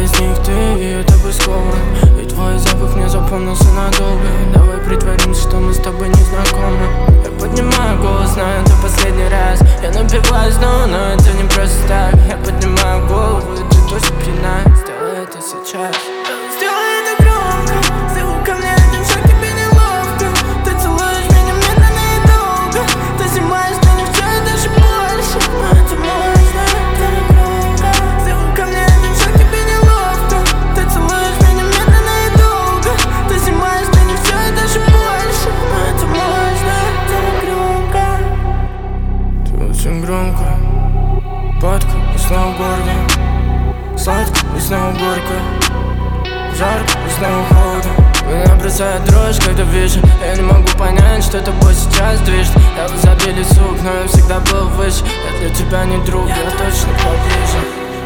из них ты, и это бесспорно. И твой запах мне запомнился надолго. Давай притворимся, что мы с тобой не знакомы. Я поднимаю голос, знаю, это последний раз. Я напиваюсь снова, но это не просто так. Я поднимаю голову, и ты тоже пьяна. Сделай это сейчас. Сделай это громко. Сделай ко мне один шаг, тебе неловко. Ты целуешь меня медленно и долго. Ты снимаешь меня в чай даже больше. Но это можно, это громко. Сделай ко мне один шаг, тебе неловко. Ты целуешь меня медленно и долго. Ты снимаешь меня в чай даже больше. Но это можно, это громко. Ты очень громко. Водка и снова горько. Сладко и снова горько. Жарко и снова холодно. Меня бросает дрожь, когда вижу. Я не могу понять, что тобой сейчас движет. Я в изобилии сук, но я всегда был выше. Я для тебя не друг, я точно поближе.